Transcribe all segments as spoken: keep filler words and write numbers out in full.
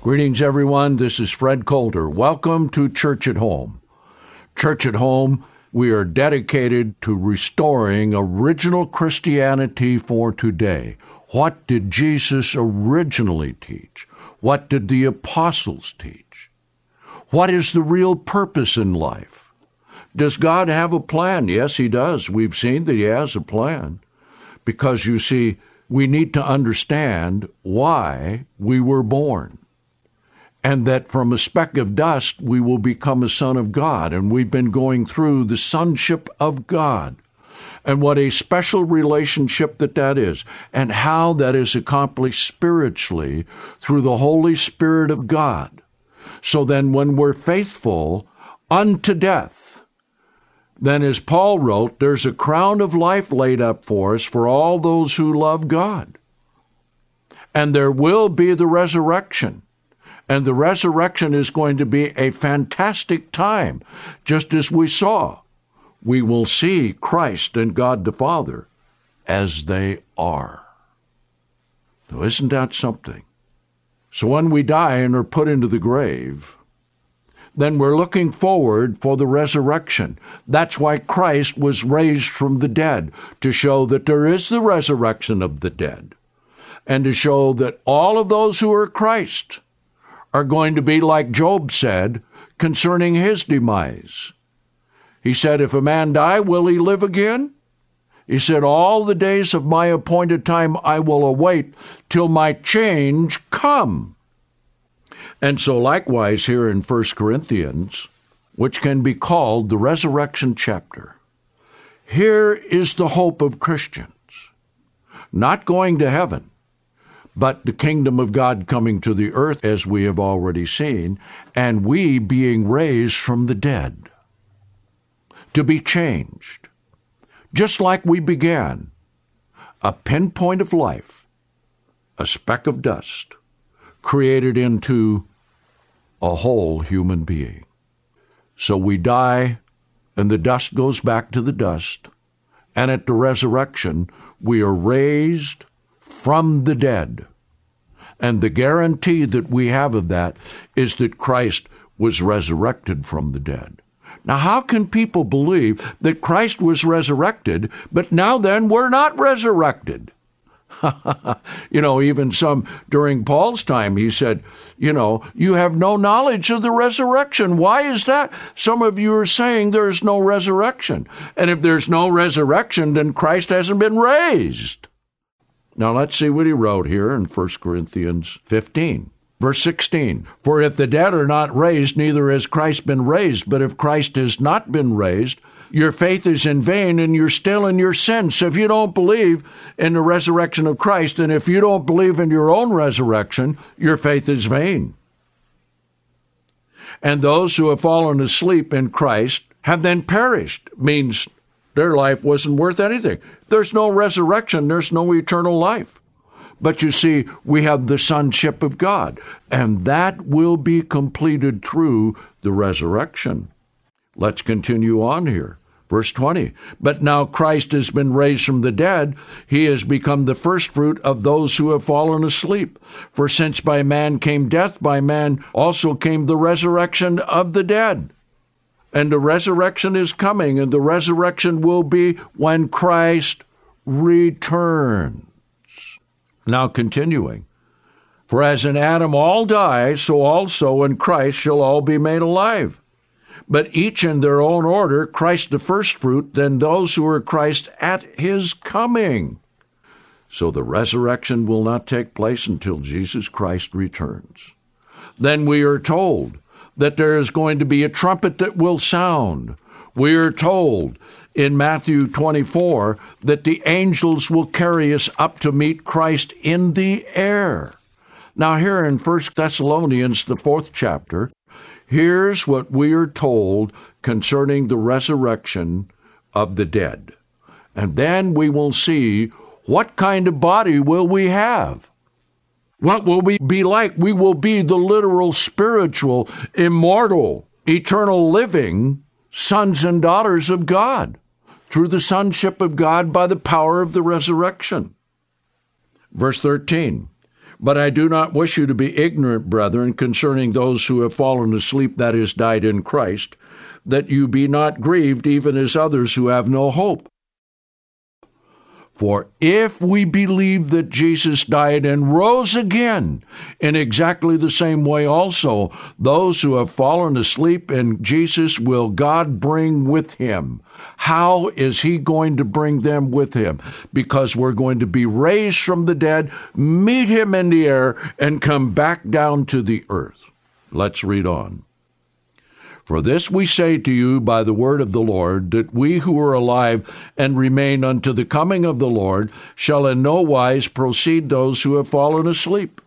Greetings, everyone. This is Fred Coulter. Welcome to Church at Home. Church at Home, we are dedicated to restoring original Christianity for today. What did Jesus originally teach? What did the apostles teach? What is the real purpose in life? Does God have a plan? Yes, He does. We've seen that He has a plan. Because, you see, we need to understand why we were born. And that from a speck of dust we will become a son of God. And we've been going through the sonship of God. And what a special relationship that that is. And how that is accomplished spiritually through the Holy Spirit of God. So then when we're faithful unto death, then as Paul wrote, there's a crown of life laid up for us for all those who love God. And there will be the resurrection. And the resurrection is going to be a fantastic time, just as we saw. We will see Christ and God the Father as they are. Now, isn't that something? So when we die and are put into the grave, then we're looking forward for the resurrection. That's why Christ was raised from the dead, to show that there is the resurrection of the dead, and to show that all of those who are Christ are going to be like Job said concerning his demise. He said, if a man die, will he live again? He said, all the days of my appointed time I will await till my change come. And so likewise here in First Corinthians, which can be called the resurrection chapter, here is the hope of Christians, not going to heaven, but the kingdom of God coming to the earth, as we have already seen, and we being raised from the dead, to be changed, just like we began, a pinpoint of life, a speck of dust, created into a whole human being. So we die, and the dust goes back to the dust, and at the resurrection, we are raised from the dead. And the guarantee that we have of that is that Christ was resurrected from the dead. Now, how can people believe that Christ was resurrected, but now then we're not resurrected? You know, even some, during Paul's time, he said, you know, you have no knowledge of the resurrection. Why is that? Some of you are saying there's no resurrection. And if there's no resurrection, then Christ hasn't been raised. Now let's see what he wrote here in First Corinthians fifteen, verse sixteen. For if the dead are not raised, neither has Christ been raised. But if Christ has not been raised, your faith is in vain and you're still in your sins. So if you don't believe in the resurrection of Christ, and if you don't believe in your own resurrection, your faith is vain. And those who have fallen asleep in Christ have then perished, means their life wasn't worth anything. If there's no resurrection, there's no eternal life. But you see, we have the sonship of God, and that will be completed through the resurrection. Let's continue on here. Verse twenty, but now Christ has been raised from the dead. He has become the firstfruit of those who have fallen asleep. For since by man came death, by man also came the resurrection of the dead. And the resurrection is coming, and the resurrection will be when Christ returns. Now continuing, for as in Adam all die, so also in Christ shall all be made alive. But each in their own order, Christ the firstfruit, then those who are Christ at his coming. So the resurrection will not take place until Jesus Christ returns. Then we are told that there is going to be a trumpet that will sound. We are told in Matthew twenty-four that the angels will carry us up to meet Christ in the air. Now here in First Thessalonians, the fourth chapter, here's what we are told concerning the resurrection of the dead. And then we will see what kind of body will we have. What will we be like? We will be the literal, spiritual, immortal, eternal living sons and daughters of God through the sonship of God by the power of the resurrection. Verse thirteen, But I do not wish you to be ignorant, brethren, concerning those who have fallen asleep, that is, died in Christ, that you be not grieved, even as others who have no hope. For if we believe that Jesus died and rose again, in exactly the same way also, those who have fallen asleep in Jesus will God bring with him. How is he going to bring them with him? Because we're going to be raised from the dead, meet him in the air, and come back down to the earth. Let's read on. For this we say to you by the word of the Lord, that we who are alive and remain unto the coming of the Lord shall in no wise precede those who have fallen asleep.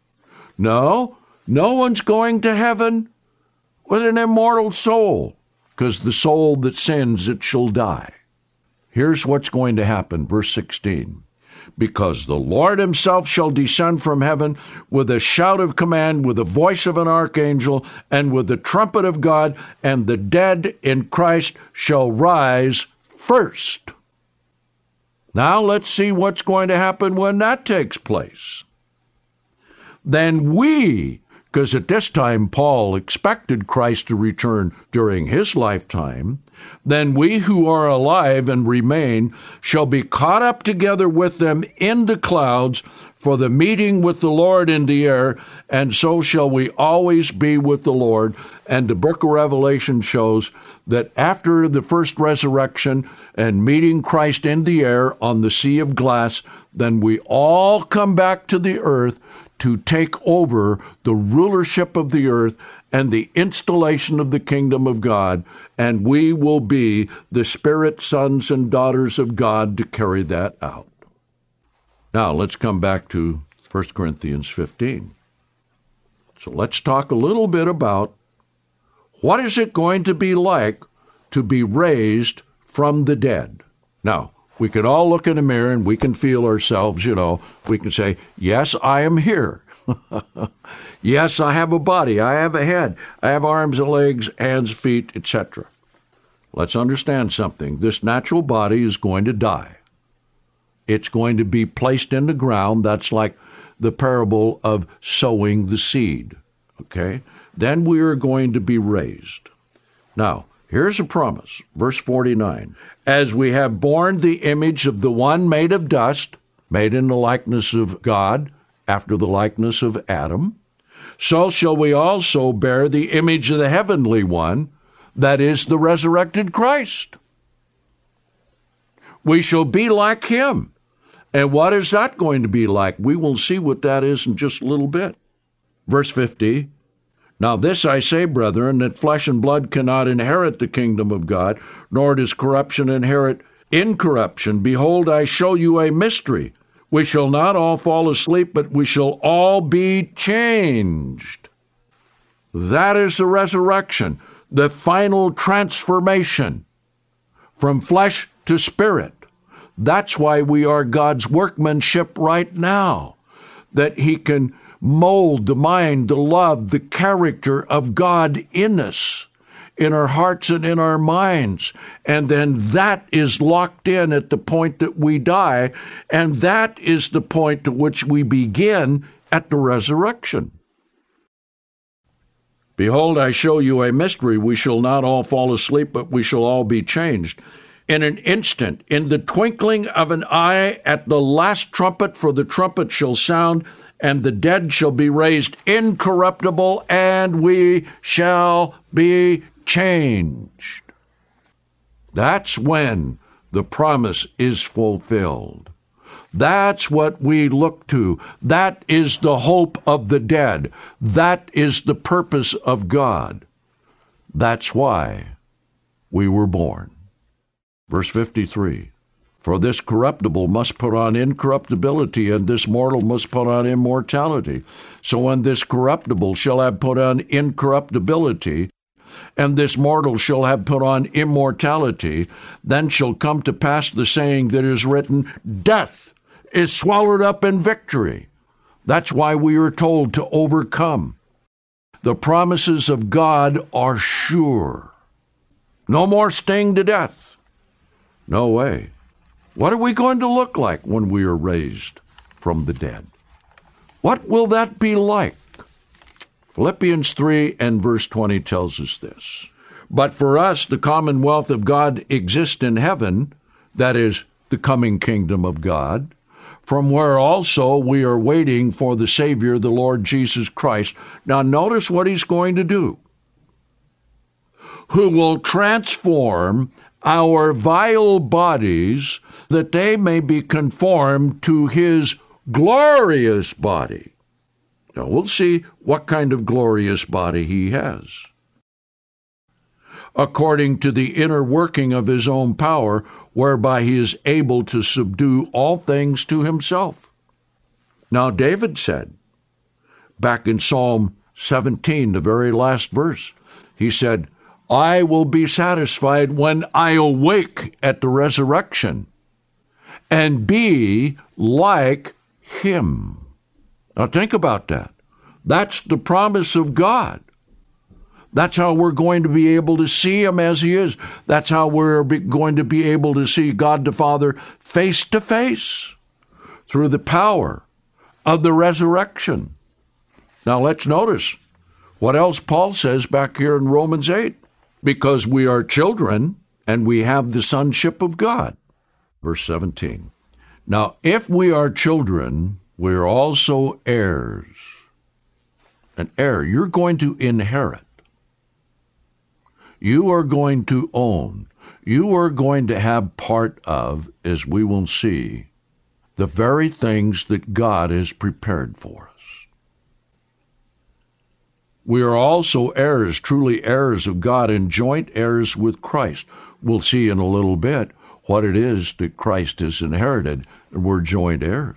No, no one's going to heaven with an immortal soul, because the soul that sins, it shall die. Here's what's going to happen, verse sixteen. Because the Lord himself shall descend from heaven with a shout of command, with the voice of an archangel, and with the trumpet of God, and the dead in Christ shall rise first. Now let's see what's going to happen when that takes place. Then we, because at this time Paul expected Christ to return during his lifetime, then we who are alive and remain shall be caught up together with them in the clouds for the meeting with the Lord in the air, and so shall we always be with the Lord. And the book of Revelation shows that after the first resurrection and meeting Christ in the air on the sea of glass, then we all come back to the earth to take over the rulership of the earth and the installation of the kingdom of God, and we will be the spirit sons and daughters of God to carry that out. Now, let's come back to First Corinthians fifteen. So let's talk a little bit about what is it going to be like to be raised from the dead. Now, we can all look in the mirror and we can feel ourselves, you know, we can say, yes, I am here. Yes, I have a body, I have a head, I have arms and legs, hands, feet, et cetera. Let's understand something. This natural body is going to die. It's going to be placed in the ground. That's like the parable of sowing the seed. Okay? Then we are going to be raised. Now, here's a promise. Verse forty-nine. As we have borne the image of the one made of dust, made in the likeness of God, after the likeness of Adam, so shall we also bear the image of the heavenly one, that is the resurrected Christ. We shall be like him. And what is that going to be like? We will see what that is in just a little bit. Verse fifty, now this I say, brethren, that flesh and blood cannot inherit the kingdom of God, nor does corruption inherit incorruption. Behold, I show you a mystery. We shall not all fall asleep, but we shall all be changed. That is the resurrection, the final transformation from flesh to spirit. That's why we are God's workmanship right now, that he can mold the mind, the love, the character of God in us, in our hearts and in our minds. And then that is locked in at the point that we die, and that is the point to which we begin at the resurrection. Behold, I show you a mystery. We shall not all fall asleep, but we shall all be changed. In an instant, in the twinkling of an eye, at the last trumpet, for the trumpet shall sound, and the dead shall be raised incorruptible, and we shall be changed. That's when the promise is fulfilled. That's what we look to. That is the hope of the dead. That is the purpose of God. That's why we were born. Verse fifty-three, for this corruptible must put on incorruptibility, and this mortal must put on immortality. So when this corruptible shall have put on incorruptibility, and this mortal shall have put on immortality, then shall come to pass the saying that is written, death is swallowed up in victory. That's why we are told to overcome. The promises of God are sure. No more sting to death. No way. What are we going to look like when we are raised from the dead? What will that be like? Philippians three and verse twenty tells us this. But for us, the commonwealth of God exists in heaven, that is, the coming kingdom of God, from where also we are waiting for the Savior, the Lord Jesus Christ. Now notice what he's going to do. Who will transform our vile bodies that they may be conformed to his glorious body. Now we'll see what kind of glorious body he has. According to the inner working of his own power, whereby he is able to subdue all things to himself. Now David said, back in Psalm seventeen, the very last verse, he said, I will be satisfied when I awake at the resurrection and be like him. Now think about that. That's the promise of God. That's how we're going to be able to see him as he is. That's how we're going to be able to see God the Father face to face through the power of the resurrection. Now let's notice what else Paul says back here in Romans eight. Because we are children and we have the sonship of God. Verse seventeen. Now, if we are children, we are also heirs. An heir, you're going to inherit. You are going to own. You are going to have part of, as we will see, the very things that God has prepared for us. We are also heirs, truly heirs of God, and joint heirs with Christ. We'll see in a little bit what it is that Christ has inherited, and we're joint heirs.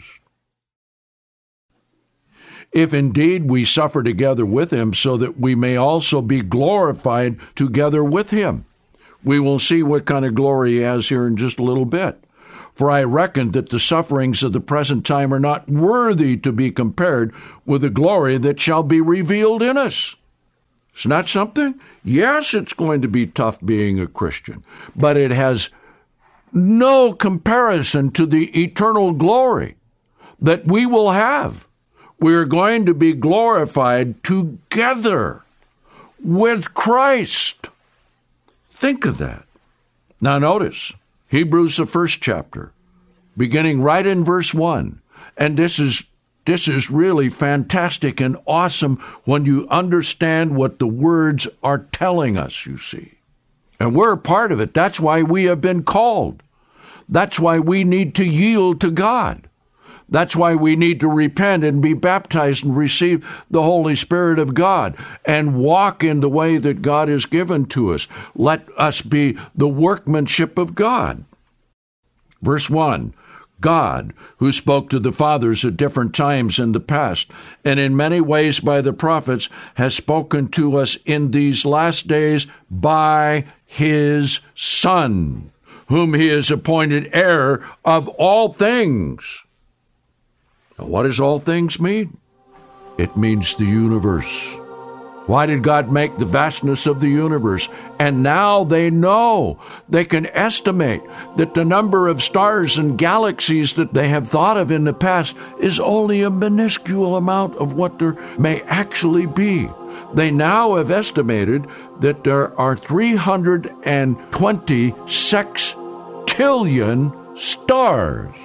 If indeed we suffer together with him, so that we may also be glorified together with him. We will see what kind of glory he has here in just a little bit. For I reckon that the sufferings of the present time are not worthy to be compared with the glory that shall be revealed in us. It's not something? Yes, it's going to be tough being a Christian, but it has no comparison to the eternal glory that we will have. We are going to be glorified together with Christ. Think of that. Now notice, Hebrews, the first chapter, beginning right in verse one. And this is this is really fantastic and awesome when you understand what the words are telling us, you see. And we're a part of it. That's why we have been called. That's why we need to yield to God. That's why we need to repent and be baptized and receive the Holy Spirit of God and walk in the way that God has given to us. Let us be the workmanship of God. Verse one, God, who spoke to the fathers at different times in the past, and in many ways by the prophets, has spoken to us in these last days by his Son, whom he has appointed heir of all things. Now, what does all things mean? It means the universe. Why did God make the vastness of the universe? And now they know, they can estimate that the number of stars and galaxies that they have thought of in the past is only a minuscule amount of what there may actually be. They now have estimated that there are three hundred twenty sextillion stars.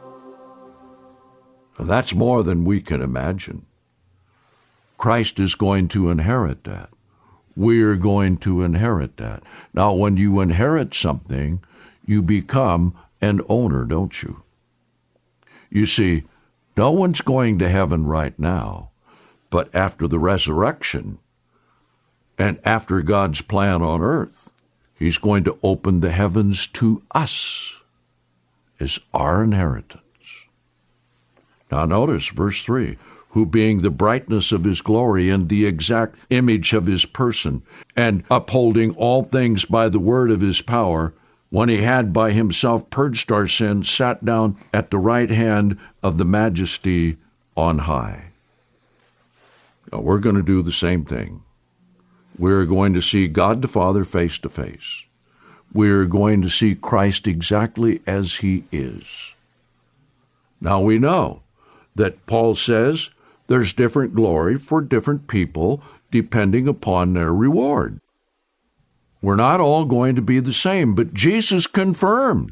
That's more than we can imagine. Christ is going to inherit that. We're going to inherit that. Now, when you inherit something, you become an owner, don't you? You see, no one's going to heaven right now, but after the resurrection and after God's plan on earth, he's going to open the heavens to us as our inheritance. Now notice verse three, who being the brightness of his glory and the exact image of his person, and upholding all things by the word of his power, when he had by himself purged our sins, sat down at the right hand of the majesty on high. Now, we're going to do the same thing. We're going to see God the Father face to face. We're going to see Christ exactly as he is. Now we know that Paul says There's different glory for different people depending upon their reward. We're not all going to be the same, but Jesus confirmed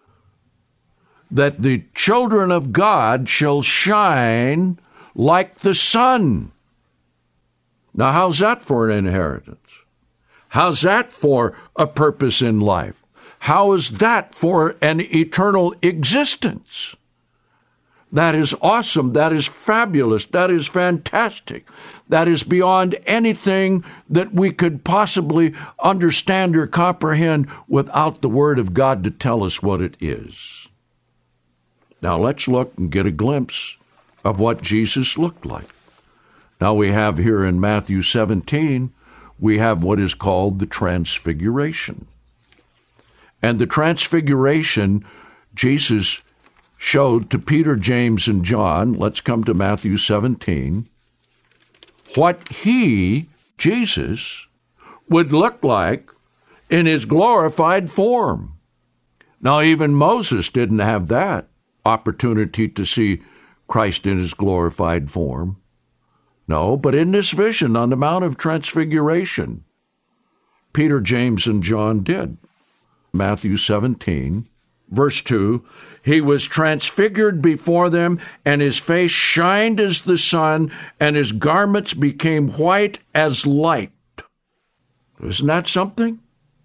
that the children of God shall shine like the sun. Now, how's that for an inheritance? How's that for a purpose in life? How is that for an eternal existence? That is awesome. That is fabulous. That is fantastic. That is beyond anything that we could possibly understand or comprehend without the Word of God to tell us what it is. Now let's look and get a glimpse of what Jesus looked like. Now we have here in Matthew seventeen, we have what is called the Transfiguration. And the Transfiguration, Jesus showed to Peter, James, and John, let's come to Matthew seventeen, what he, Jesus, would look like in his glorified form. Now, even Moses didn't have that opportunity to see Christ in his glorified form. No, but in this vision on the Mount of Transfiguration, Peter, James, and John did. Matthew seventeen, verse two, he was transfigured before them, and his face shined as the sun, and his garments became white as light. Isn't that something?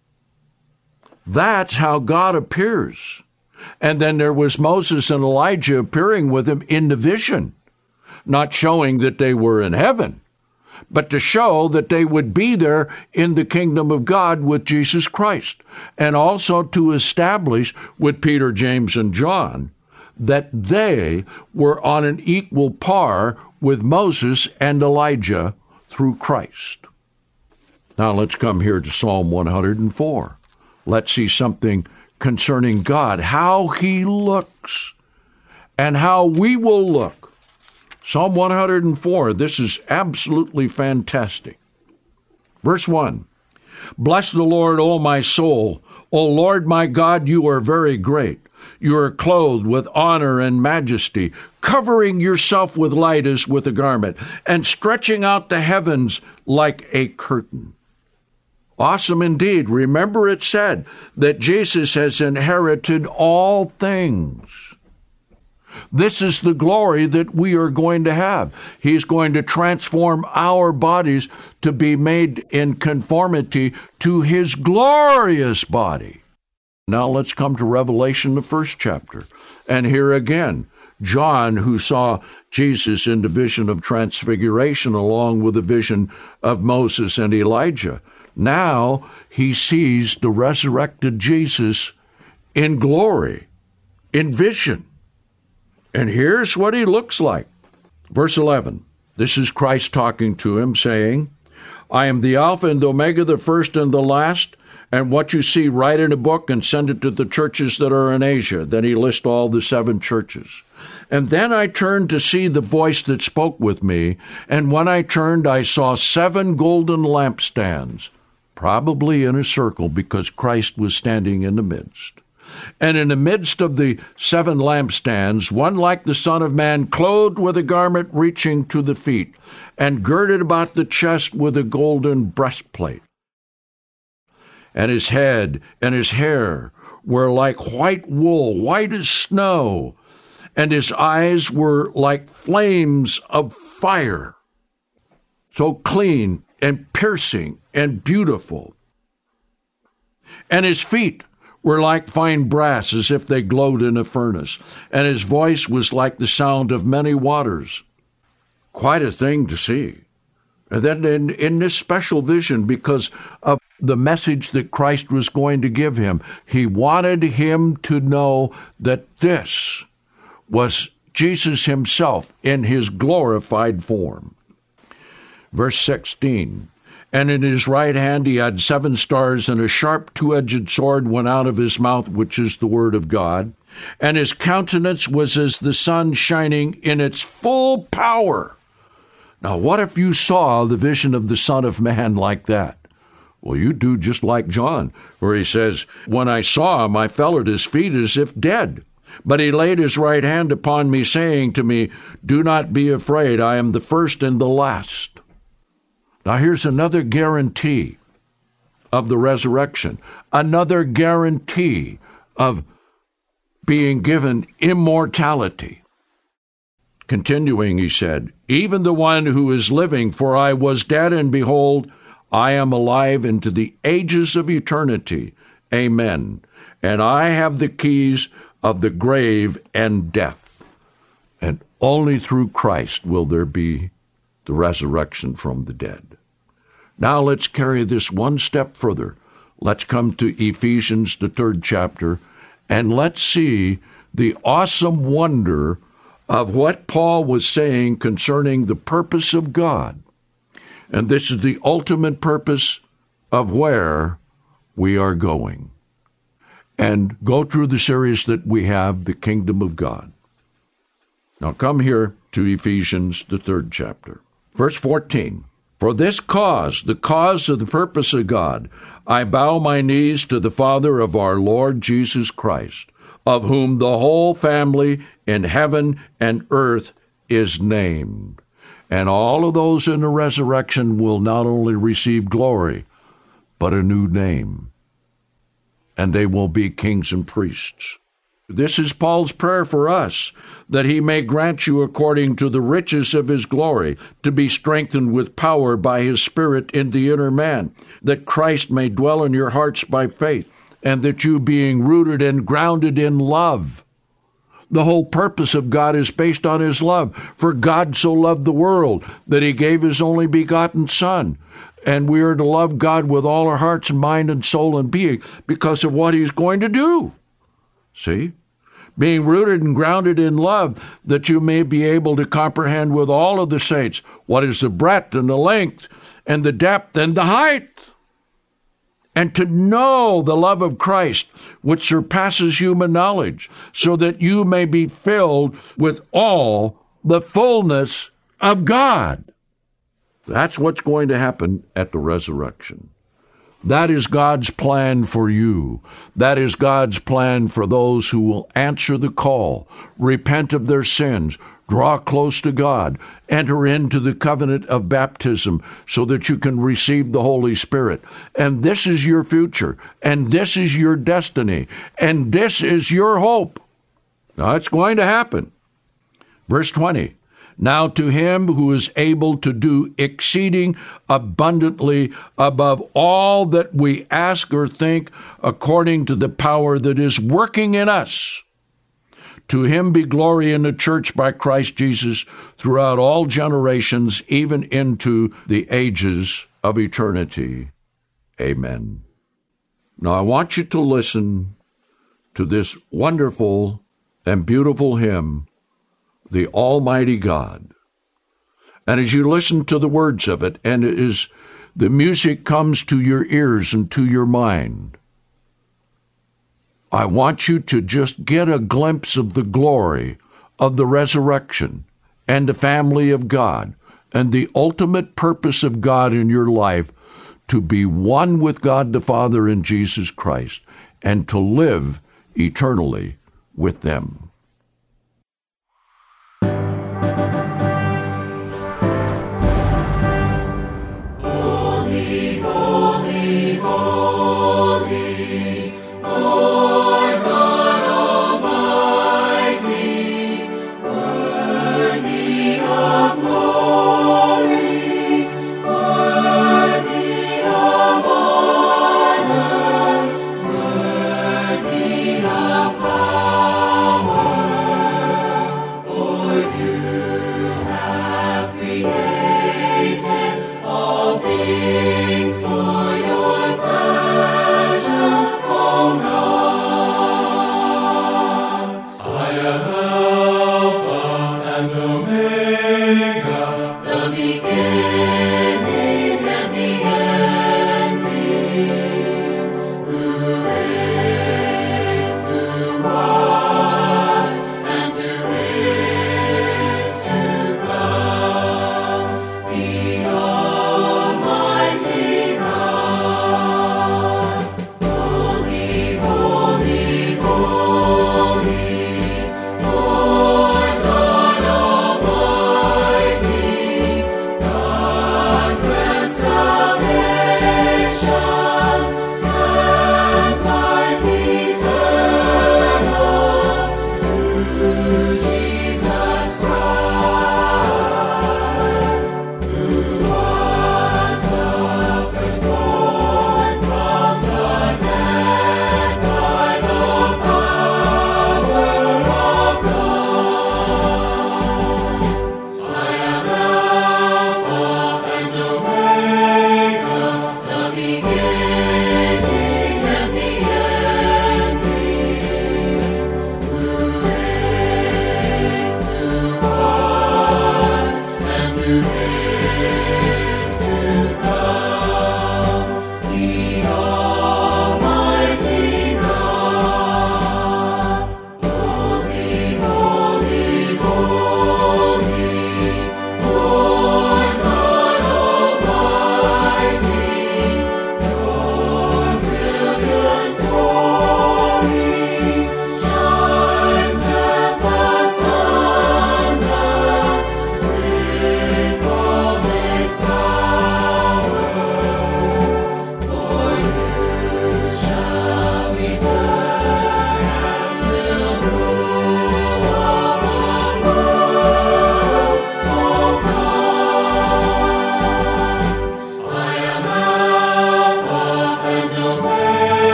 That's how God appears. And then there was Moses and Elijah appearing with him in the vision, not showing that they were in heaven, but to show that they would be there in the kingdom of God with Jesus Christ, and also to establish with Peter, James, and John that they were on an equal par with Moses and Elijah through Christ. Now let's come here to Psalm one hundred four. Let's see something concerning God, how he looks, and how we will look. Psalm one hundred four, this is absolutely fantastic. Verse one, bless the Lord, O my soul. O Lord my God, you are very great. You are clothed with honor and majesty, covering yourself with light as with a garment, and stretching out the heavens like a curtain. Awesome indeed. Remember it said that Jesus has inherited all things. This is the glory that we are going to have. He's going to transform our bodies to be made in conformity to his glorious body. Now let's come to Revelation, the first chapter. And here again, John, who saw Jesus in the vision of transfiguration along with the vision of Moses and Elijah, now he sees the resurrected Jesus in glory, in vision. And here's what he looks like. Verse eleven, this is Christ talking to him, saying, I am the Alpha and the Omega, the first and the last, and what you see, write in a book and send it to the churches that are in Asia. Then he lists all the seven churches. And then I turned to see the voice that spoke with me, and when I turned, I saw seven golden lampstands, probably in a circle because Christ was standing in the midst. And in the midst of the seven lampstands, one like the Son of Man, clothed with a garment reaching to the feet, and girded about the chest with a golden breastplate. And his head and his hair were like white wool, white as snow, and his eyes were like flames of fire, so clean and piercing and beautiful. And his feet were like fine brass, as if they glowed in a furnace, and his voice was like the sound of many waters. Quite a thing to see. And then in, in this special vision, because of the message that Christ was going to give him, he wanted him to know that this was Jesus himself in his glorified form. Verse sixteen, and in his right hand he had seven stars, and a sharp two-edged sword went out of his mouth, which is the word of God. And his countenance was as the sun shining in its full power. Now, what if you saw the vision of the Son of Man like that? Well, you do just like John, where he says, when I saw him, I fell at his feet as if dead. But he laid his right hand upon me, saying to me, do not be afraid, I am the first and the last. Now here's another guarantee of the resurrection, another guarantee of being given immortality. Continuing, he said, even the one who is living, for I was dead, and behold, I am alive into the ages of eternity. Amen. And I have the keys of the grave and death. And only through Christ will there be the resurrection from the dead. Now let's carry this one step further. Let's come to Ephesians, the third chapter, and let's see the awesome wonder of what Paul was saying concerning the purpose of God. And this is the ultimate purpose of where we are going. And go through the series that we have, the kingdom of God. Now come here to Ephesians, the third chapter. Verse fourteen. For this cause, the cause of the purpose of God, I bow my knees to the Father of our Lord Jesus Christ, of whom the whole family in heaven and earth is named. And all of those in the resurrection will not only receive glory, but a new name. And they will be kings and priests. This is Paul's prayer for us, that he may grant you according to the riches of his glory, to be strengthened with power by his Spirit in the inner man, that Christ may dwell in your hearts by faith, and that you, being rooted and grounded in love. The whole purpose of God is based on his love. For God so loved the world that he gave his only begotten Son. And we are to love God with all our hearts and mind and soul and being because of what he's going to do. See? Being rooted and grounded in love, that you may be able to comprehend with all of the saints what is the breadth and the length and the depth and the height, and to know the love of Christ, which surpasses human knowledge, so that you may be filled with all the fullness of God. That's what's going to happen at the resurrection. That is God's plan for you. That is God's plan for those who will answer the call, repent of their sins, draw close to God, enter into the covenant of baptism so that you can receive the Holy Spirit. And this is your future, and this is your destiny, and this is your hope. Now, it's going to happen. Verse twenty. Now to him who is able to do exceeding abundantly above all that we ask or think, according to the power that is working in us. To him be glory in the church by Christ Jesus throughout all generations, even into the ages of eternity. Amen. Now I want you to listen to this wonderful and beautiful hymn, The Almighty God. And as you listen to the words of it, and as the music comes to your ears and to your mind, I want you to just get a glimpse of the glory of the resurrection and the family of God and the ultimate purpose of God in your life, to be one with God the Father in Jesus Christ and to live eternally with them.